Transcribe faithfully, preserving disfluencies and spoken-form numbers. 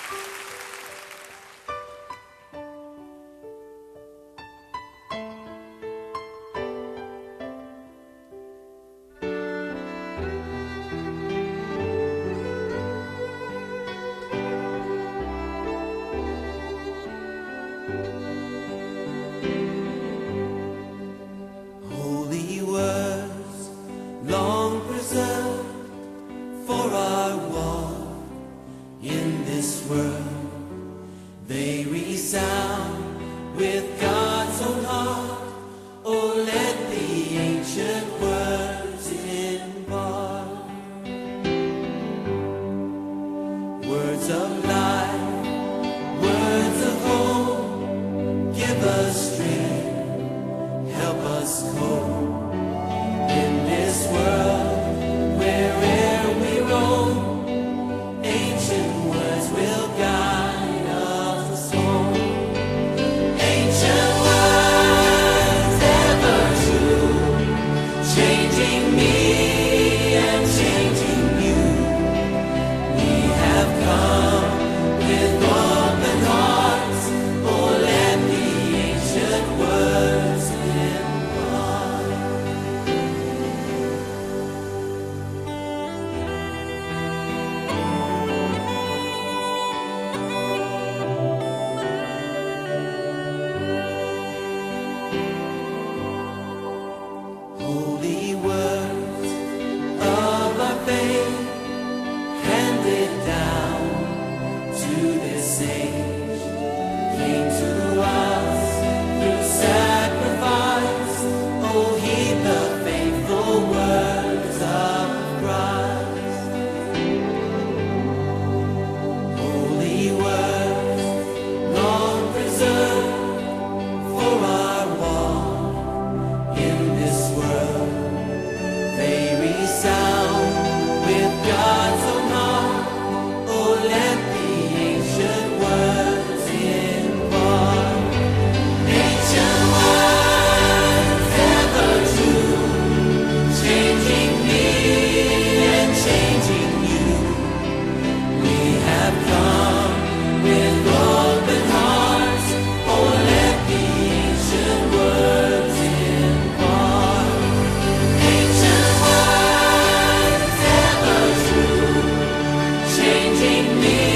Holy words, long preserved for our walk in this world, they resound with God's own heart. Oh, let the ancient words impart words of life, words of hope. Give us strength, help us cope in this world, where'er we roam. Ancient words will guide us home. Ancient words, ever true, changing me and changing you. We have come with open hearts. Oh, let the ancient words impart. Holy words of our faith, handed down to this age, came to us through sacrifice. Oh, heed the faithful words of Christ. Holy words, long preserved for our walk in this world, they resound with God's own heart. Oh, let the ancient words impart. Ancient words, ever true, changing me and changing you. We have come with open hearts. Oh, let the ancient words impart. Ancient words, ever true, changing me